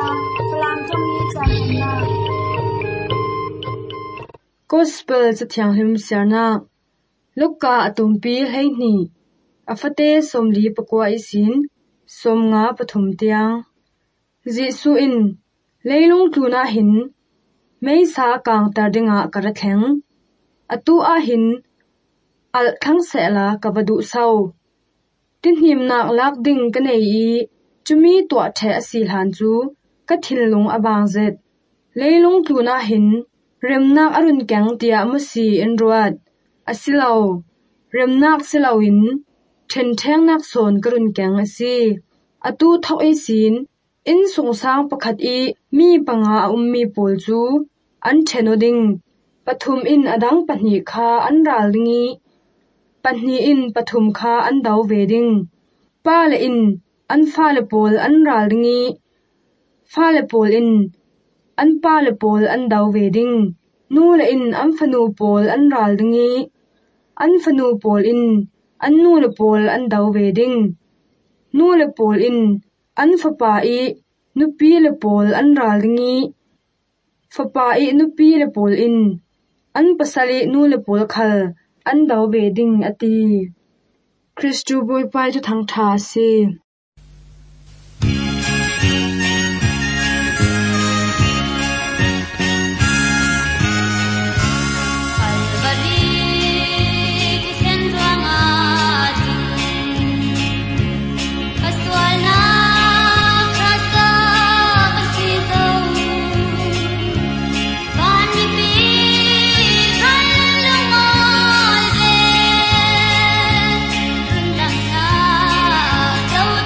พลังตรงนี้จากนา Gospel จะเถียงหิมเสียนะลูกกาอตุมปีให้หนีอฟเตสมลีปกว่าอิสินสมงาปฐมเตียงจิสุอินเลลุงตูนาหินไม่สากางตาดิงะกระแทงอตูอาหินอัลคังเสลากบดุเศร้าตินหิมนักลักดิ่งกันเอจุมีตัวแทอสีหานจูกัทินลงอบางเจ็ดเลลุงตูนาหินเริมนักอรุณแกงเตียมุสีอินรวดอสิลาวเริมนักสิลาวินเทนแทงนักโซนกรุณแกงอสีอตูทอกไอศีนอินสงสางประคัดอีมีปังอามีปูลจูอันเทโนดิงปฐุมอินอดังปนีคาอันราลงีปนีอินปฐุมคาอันดาวเวดิงปาเลอินอันฟาเลโปลอันราลงีฟาเลโปลอินอันปาเลโปลอันดาวเวดิงนูเลอินอันฟนูโปลอันราลงีอันฟนูโปลอินอันนูเลโปลอันดาวเวดิงนูเลโปลอินอันฟปาอีนุปีเลโปลอันราลงีฟปาอีนุปีเลโปลอินอันปัสสลีนูเลโปลคัลอันดาวเวดิงอตีคริสตูบุยไปทุกทางทาสี Hãy subscribe cho kênh Ghiền Mì Gõ để không bỏ lỡ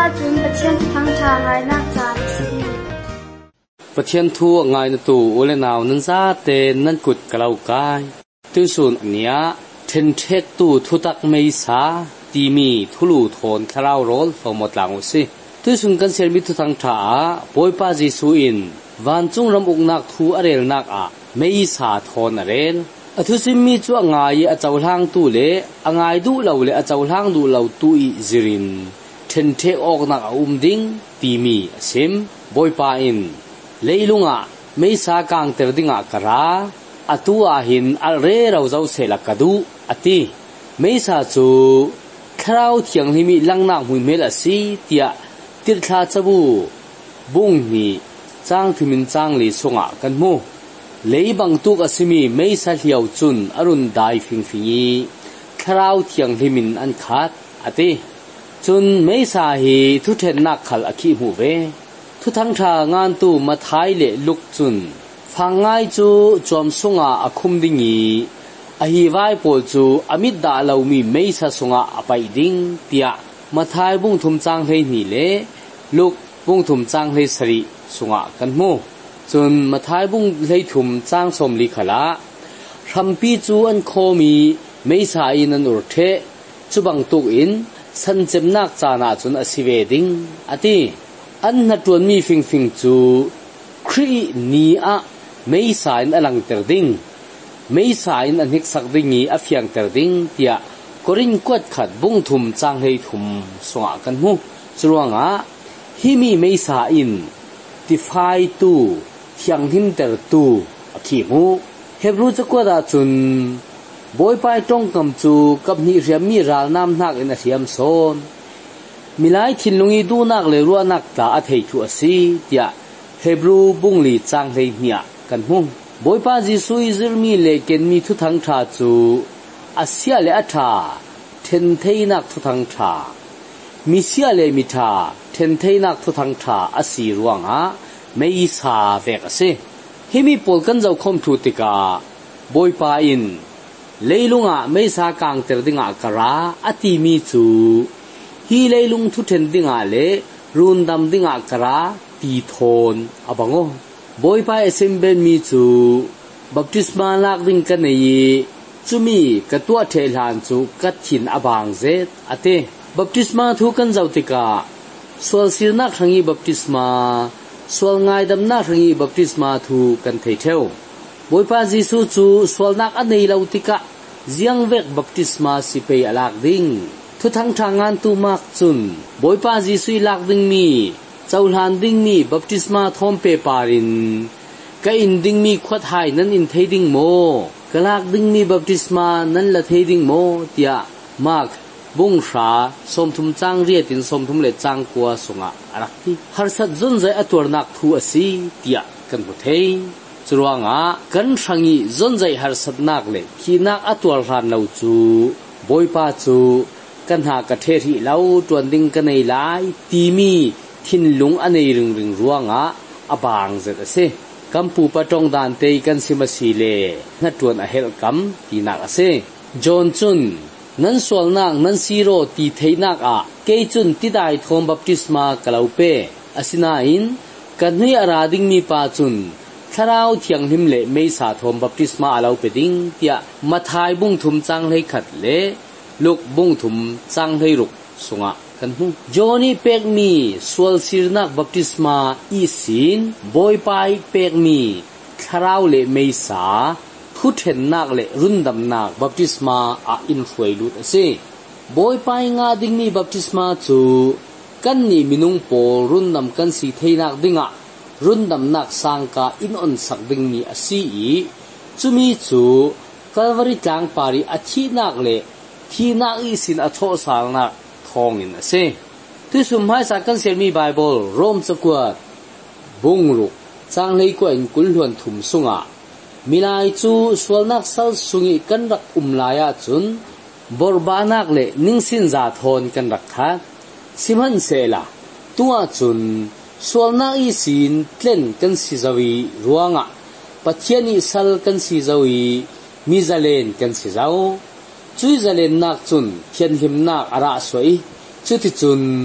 chun pathian thang tha ngai nak chan si pathian thu ngai na tu ole naw nan za te nan kut kalau kai tu sun nia then thek tu thu tak mei sa ti mi thulu thon kharau rol phomot lang usi tu sun kan sel mi thu thang tha boy pa jisu in van chung ram uk nak thu arel nak a mei sa thon arel athu sim mi chu ngai a chawlang tu le angai du lo le a chawlang du lo tu I zirin then the ok nak a ding ti mi sim boy pa in leilunga mei sa kang ter dinga kara atua hin al re rau zau se la kadu ati mei sa chu khrau thiang himi langna hui mel asi tia tir thla chabu bung ni chang thimin chang li songa kan mu leibang tuk asimi mei sa hiau chun arun dai fingfingi khrau thiang himin an khat ati chun mei sa hi thu then nak khal akhi mu ve thu thang tha ngan tu ma thai le luk chun fangai chu chom sunga akhum dingi ahi vai pol chu amit da lo mi mei sa sunga apai ding tia ma thai bung thum chang hei ni le luk bung thum chang hei sari sunga kan mu chun ma thai bung lei thum chang som li khala rampi chu an khomi mei sa in an ur the chubang tuk in san chem nak chana chun asive ding ati an na tuan mi fing chu khri ni a mei sa in alang ter ding mei sa in an hik sak dingi a fiang ter ding tia korin kwat khat bung thum chang hei thum songa kan mu chuanga himi mei sa in tifai tu thiang him ter tu akhi mu hebru chakwa da chun boy pai tong kam chu kap ni riam mi ral nam nak in a siam son milai thinlungi du nak le ruwa nak ta a thei thu asi tia hebru bungli chang hei nia kan mu boy pa jisu izirmi le ken mi thu thang tha chu asia le atha then thei nak thu thang tha mi sia le mi tha then thei nak thu thang tha asi ruanga mei sa vek ase himi pol kan jau khom thu tika boy pa in leilunga mei sa kang ter dinga kara ati mi chu hi leilung thu then dinga le run dam dinga kara ti thon abango boy pa assemble mi chu baptisma lak ding kan nei chumi katwa thelan chu kat thin abang zet ate baptisma thu kan jau tika sol sirna khangi baptisma sol ngai dam na khangi baptisma thu kan thei theu boy pa jisu chu sol nak anei lo tika ziang vek baptisma si pe alak ding thu thang thangan tu mak chun boy pa jisu lak ding mi chaulan ding mi baptisma thom pe parin ka in ding mi khwat hai nan in thei ding mo kalak ding mi baptisma nan la thei ding mo tia mak bung sha som thum chang ria tin som thum le chang kwa sunga arakti har sat zun zai atur nak thu asi tia kan bu thei churuanga kan thangi zon zai har sat nak le khi nak atur ran lo chu boy pa chu kan ha ka the ri lau tuan ding ka nei lai ti mi thin lung anei ring ring ruanga abang zet ase kampu patong dan te kan simasi le na tuan a hel kam ti nak ase John chun nan sol nak nan siro ti theinak a ke chun ti dai thom baptisma kalaupe asina in kanhi arading mi pa chun tharau thiang him le mei sa thom baptisma alau pe ding tia mathai bung thum chang lei khat le luk bung thum chang lei ruk sunga kan hu Johnny pek mi sol sirnak baptisma I sin boy pai pek mi tharau le mei sa thu then nak le rundam nak baptisma a in foi lut ase boy pai nga ding mi baptisma chu kan ni minung pol rundam kan si theinak dinga rundam nak sangka in on sak ding mi asi I chumi chu Calvary tang pari achi nak le thi nak I sin a tho sal nak thong in ase tu sum hai sa kan sel mi Bible rom chakwa bungru chang lei ko in kul huan thum sunga milai chu swalnak sal sungi kan rak umlaya chun borbanak le ningsin za thon kan rak tha simhan sela tua chun swalna I sin tlen kan si zawi ruanga pathiani sal kan si zawi mizalen kan si zau chui zalen nak chun thian him nak ara soi chuti chun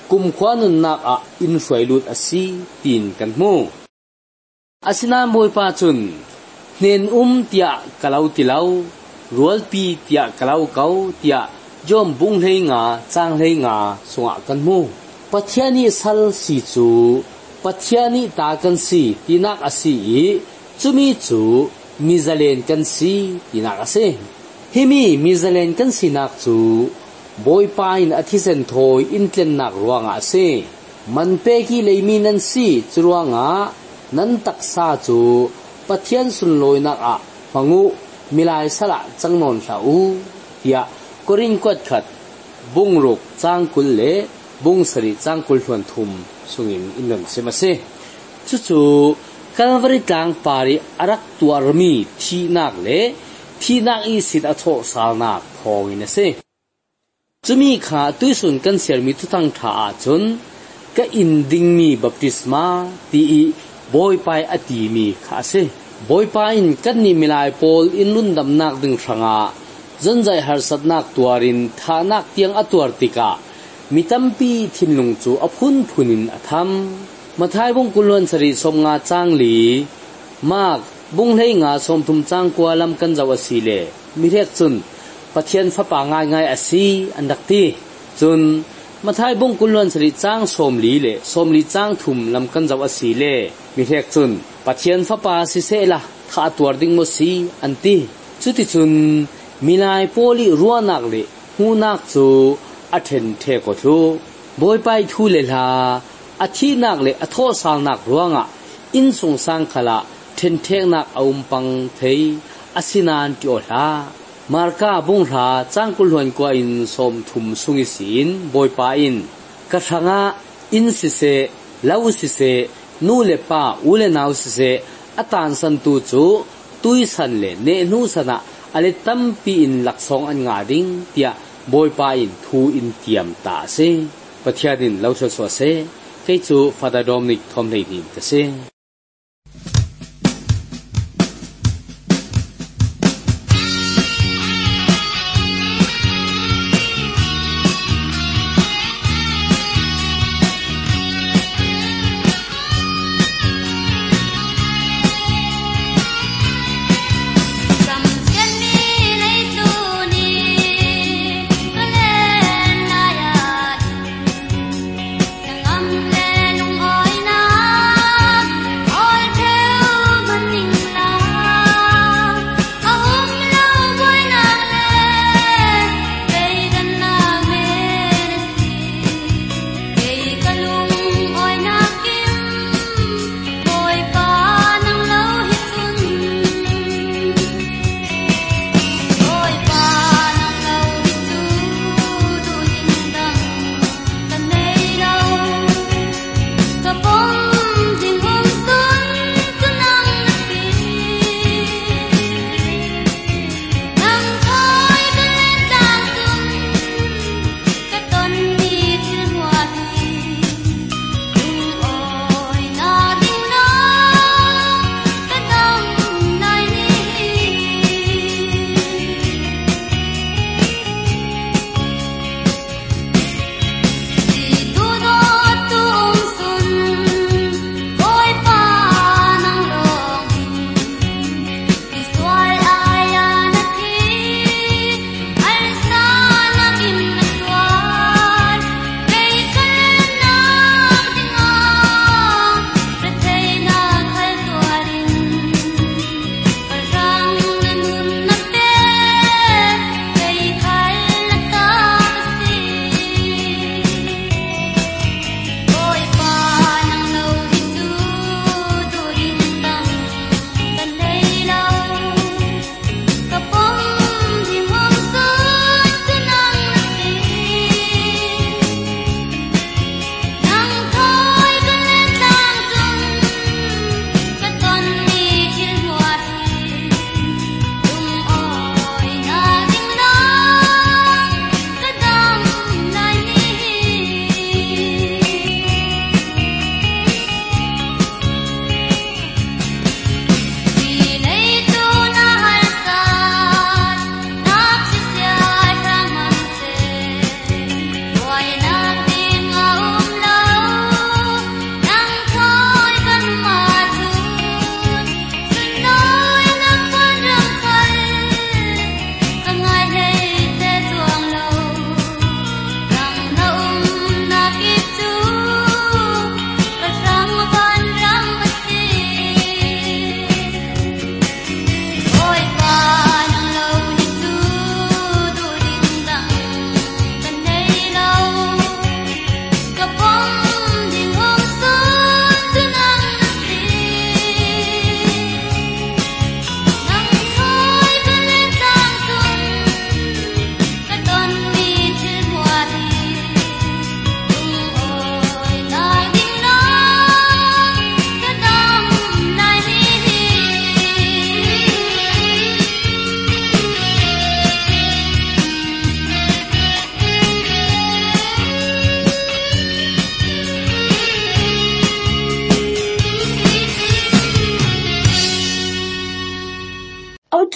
กุมขวานุนนักอินสวยลุดสีตีนกันมูอาศินาบอยปาจุนเนนเตียกะลาวติลาวรัวปีเตียกะลาวเกาเตียจอมบุงเฮงาจางเฮงาสวะกันมูปัทยานีสัลสีจูปัทยานีตากันสีตีนักสีจุมีจูมิซาเลนกันสีตีนักสีฮิมีมิซาเลนกันสีนักจูบอยปายน์อธิเซนโทยอินเทนนักรัวงาสีมันเปกีเลยมีนันสีจรัวงานันตักซาจูปัทยันสุนลอยนักฟังูมิลายสละจังนนสาอูเตียกริงกวดขัดบุงรุกจังกุลเล่บุงสริจังกุลทวนทุมสุงินอินนันเสมาเซจู่ๆกันวริตังปาริอารักตัวรมีที่นักเล่ที่นักอีสิตอโทสาลนักพองอินเซจะมีขาตุยสุนกันเสียมีทุตังท่าจนก็อินดิงมีบัพติศมาตีบอยไปอติมีขาเซบอยไปอินกันนิมิลายโพลอินลุนดำนักดึงช่างจนใจหาสัตนักตัวรินท่านักเตียงอตัวติกามิตัมปีทินลงจูอพุนพุนินอธรรมมาท้ายบุงกุลวนสริสมงาจางหลีมากบุงให้งาสมทุมจางกัวลำกันจาวสีเลมิเรกจุนปัทยันฟ้าป่าง่ายอสีอันดักตีจุนมาท้ายบุงกุลวนสริจางสมลีเลสมลีจางทุมลำกันจาวสีเลมิเรกจุนปัทยันฟ้าป่าสิเซละข้าตัวดิ่งมสีอันตีจุดที่จุนมิลายโพลีรัวนักเลหูนักจูอัฐเนเทกทูบอยไปทูเลลาอาทินักเลอโทสางนักรัวงะอินสงสังขละเทนเทนักอุมปังเทยอสินานติโอลามาร์กาบุงราจังกุลหวนกว่าอินสมทุมสุงิสินบอยไปอินกระทังะอินสิเซลาวสิเซนูเลป้าอุเลนาวสิเซอตานสันตูจูตุยสันเลเนนูสนะอเลตัมปีอินหลักสองอันงาดิงเตียบอยปาอินทูอินเตียมตาเซปัทยาดินเลาชสวเซเกจูฟาดาดอมนิกทอมเลดินเตเซ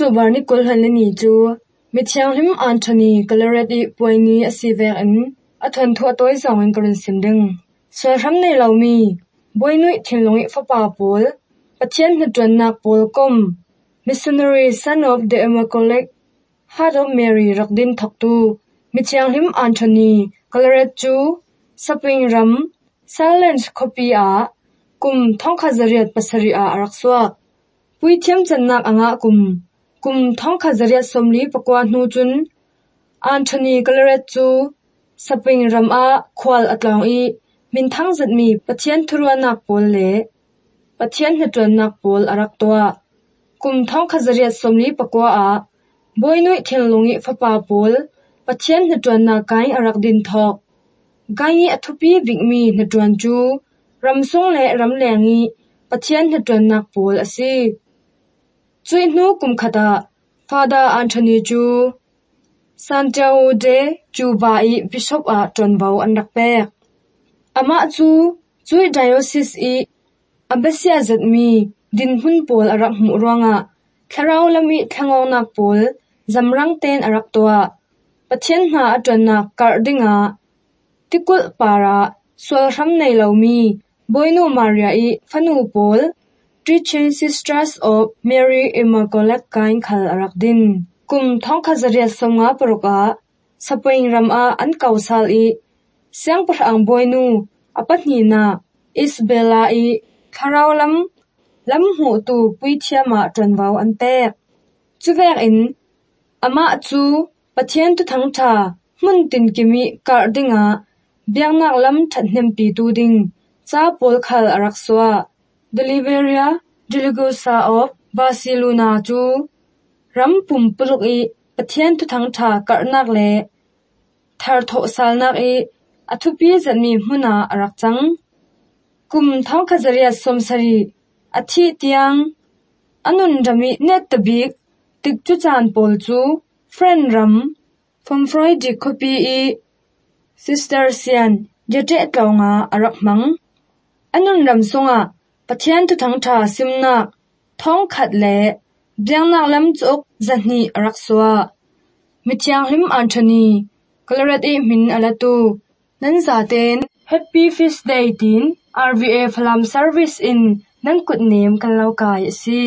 October ni kulhan ni chu mithiang him Anthony Coloret I poingi asivek an athon tho toy zong in karin simding soram nei lomi boinui thinlongi fapa pol pathian na tron nak pol kom missionary son of the Immaculate Heart of Mary rakdin thoktu mithiang him Anthony Coloret chu saping ram silence copy a kum thongkhazariat pasari a arakswa puithiam channak anga kum thongkhazariat somli pakwa hnu chun Anthony Coloret chu saping ram a khwal atlang I min thang zat mi pathian thurwa nak pol le pathian hnatron nak pol araktoa kum thongkhazariat somli pakwa a boinui thinlungi fapa pol pathian hnatron na kai arakdin thok gai athupi bigmi hnatron chu ramsung le ramlengi pathian hnatron nak pol asi chui hnu kum khata Father Anthony chu Santiago de Cuba I bishop a tonbau anrak pek ama chu chui diocese I abesia zatmi din hun pol arak mu ronga kharau lami thangong nak pol zamrang ten arak toa pathian na atron na kardinga tikul para sol ram nei lomi boinu Maria I fanu pol Teaching Sisters of Mary Immaculate kain khal arakdin kum thongkhazariat somnga paruka sapoing ram a an kausal I siang parang boinu apatni na Isabella I kharau lam hu tu puithiama tonwau an pek chuwek in ama chu pathian tu thangtha mun tin kimi kardinga biangnak lam thatnem pi tu ding cha pol khal arakswa Deliveria Delegosa of Barcelona chu ram pum puluk I pathian tu thangtha karnak le thar tho salnak I athupi zanmi hmuna arakchang kum thongkhazariat somsari athi tiang anun rami net tabik tikchu chan pol chu friend ram from Friday copy I Sister Sian jete tlawnga arakmang anun ram songa pathian tu thangtha simna thongkhat le biangnak lam chok zahni arakswa mithiang him Anthony Coloret I min alatu nan zaten happy feast day tin RVA Phalam service in nan kut nem kan laukai si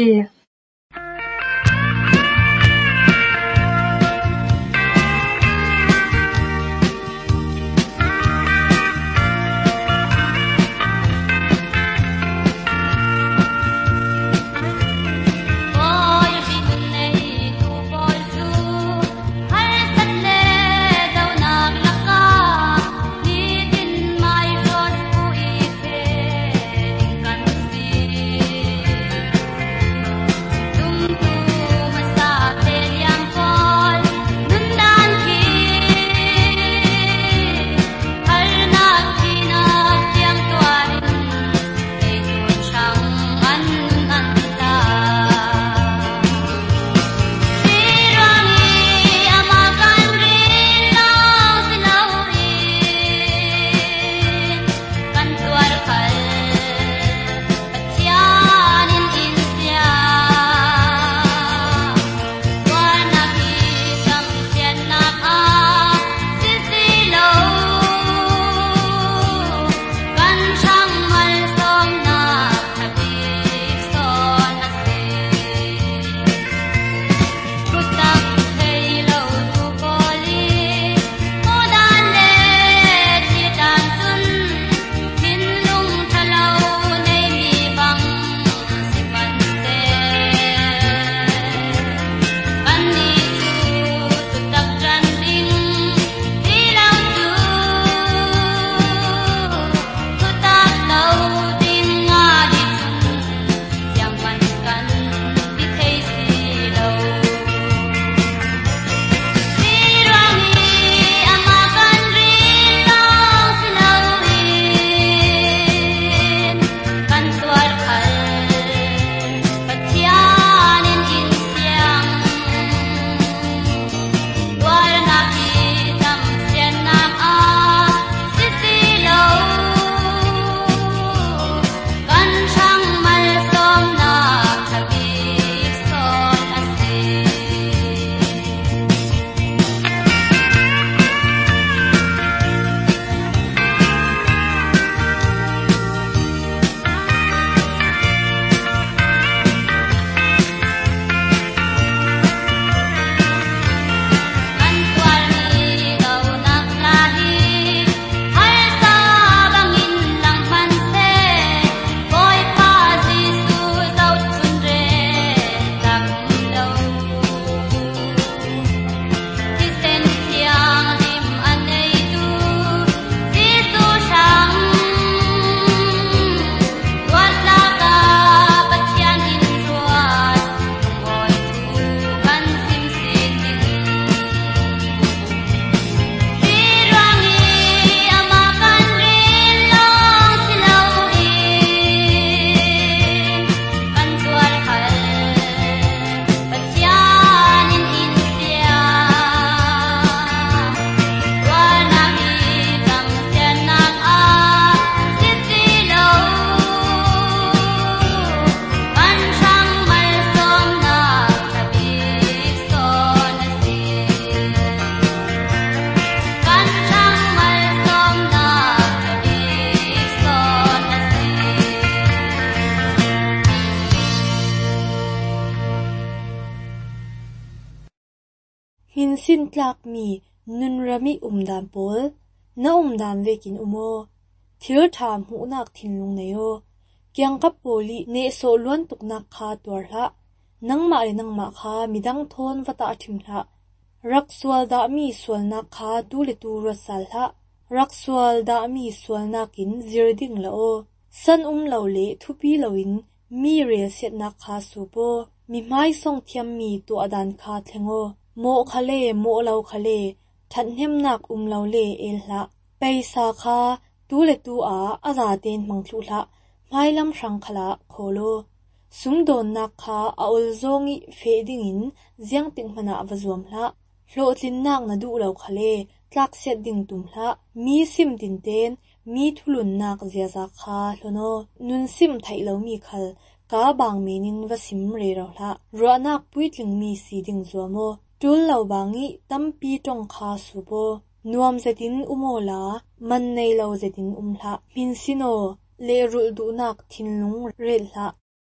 min sin tlak mi nun rami dam pol na dam vekin umo thil tham hu nak thinlung neyo kyang kap poli ne so luan tuknak kha torla nangma le nangma kha midang thon wata thimla rakswal da mi swalna kha tu le tu rasal ha rakswal da mi swalna kin zirding la o san lo le thupi loin mi rel set na kha supo mi mai song thiam mi to adan kha thengo mo khale mo lo khale thatnem nak lo le elha paisa kha tu le tu a aza ten mangthlu hla mailam rang khala kholo sumdon nak kha aul zongi feding in ziang ting mana awazom hla hlo tlin nak na du lo khale tlak set ding tum hla mi sim tin ten mi thulun nak zia za kha hlono nun sim thailo mi khal ka bang menin vasim re ro hla ro nak puitling mi si ding zomo tul lo bangi tampi tong kha subo nuam zetin umola man nei lo zetin hla min sino le rul du nak thinlung rel hla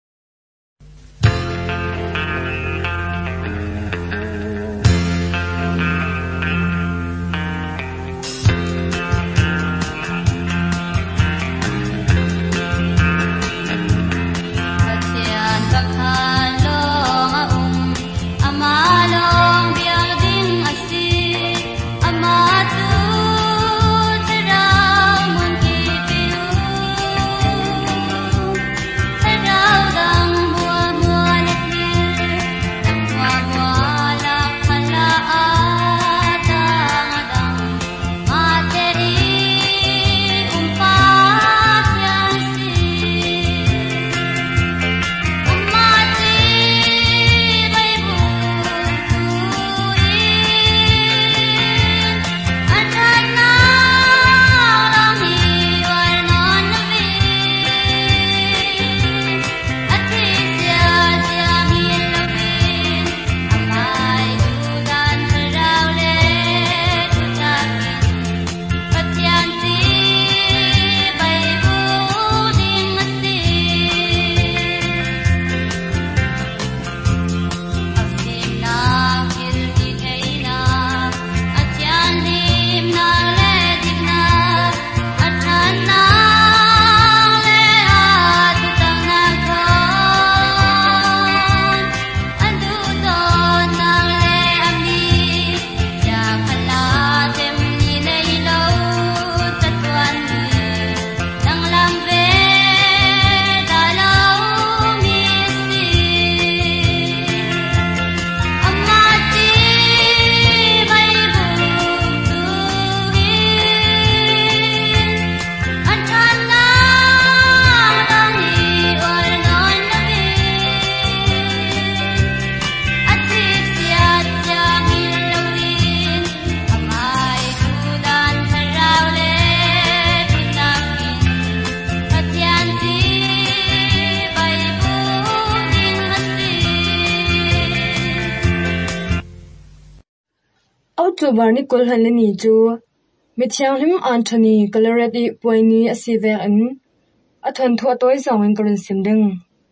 Barney Colhan ni chu Mithiang Lim Anthony Coloradi Poini Asivek in Athon Thu Toy Song in Korin Simding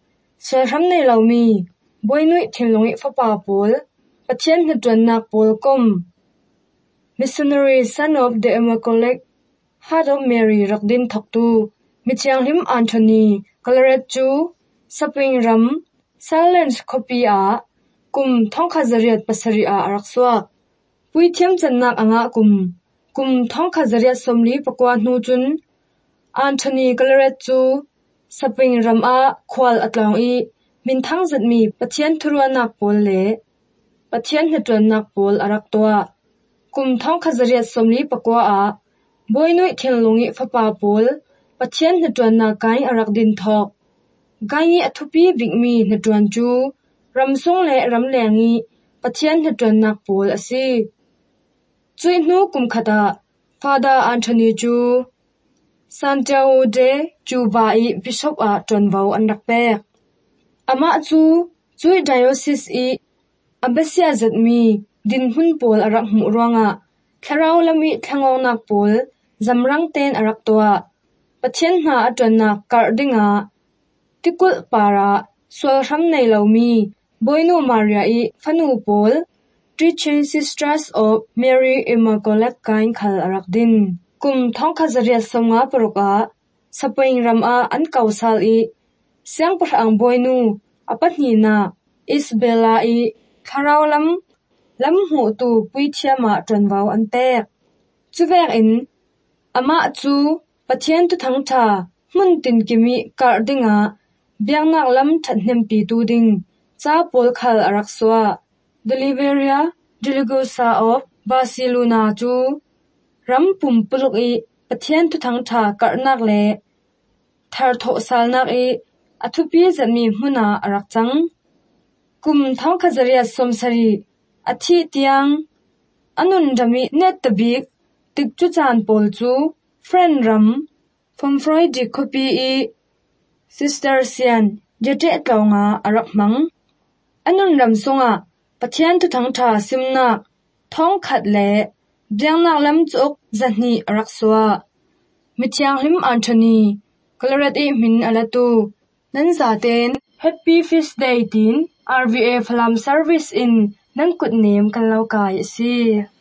So Ram nei Laumi Boinui Thinlongi Fapa Pol Pathian Hutron Nak Pol Kom Missionary Son of the Immaculate Heart of Mary Rakdin Thoktu Mithiang Lim Anthony Colorad chu Saping Ram Silence Copy a Kum Thongkhazariat Pasari a Arakswa Pui thiam channak anga kum thongkhazaria somli pakwa hnu chun Anthony Coloret chu saping ram a khwal atlong I min thang zat mi pathian thurwa nak pol le pathian hetron nak pol arak towa kum thongkhazaria somli pakwa a boinoi thinlungi fapa pol pathian hetron na kai arak din thok gai athupi bigmi hetron chu ramsong le ramlengi pathian hetron nak pol asi Chui nu kum khata Father Anthony chu Santiago de Cuba I Bishop a tonvau anrak pek ama chu chui diocese I abesia zatmi din hun pol arak mu ronga tharau lami thangong nak pol zamrang ten arak towa pathian na atonna kardinga tikul para swal ram nei lomi boinu Maria I fanu pol Three Sisters of Mary Immaculate kain khal arak din kum thong khazariat somnga paruka sapaing ram a an kausal I siang parang boinu apatni na Isabella I tharaw lam hu tu puithiama tronwaw an pek chuwek in ama chu pathian tu thangtha mun tin kimi kardinga biangnak lam thatnem pi tu ding cha pol khal arak swa Deliveria Diligosa of Barcelona chu ram pum puluk I pathian tu thangtha karnak le thar tho salnak I athupi zami hmuna arak chang kum thong khazaria somsari athi tiang anun rami net tabik tikchu chan pol chu friend ram from Friday copy I Sister Sian jete tlonga arak mang anun ram songa pathian tu thangtha simna thong khat le biangnak lam chok zahni arak swa mithiang him Anthony Colorado min alatu nan zaten Happy Feast Day tin RVA Phalam Service in nan kut nem kan lau kai si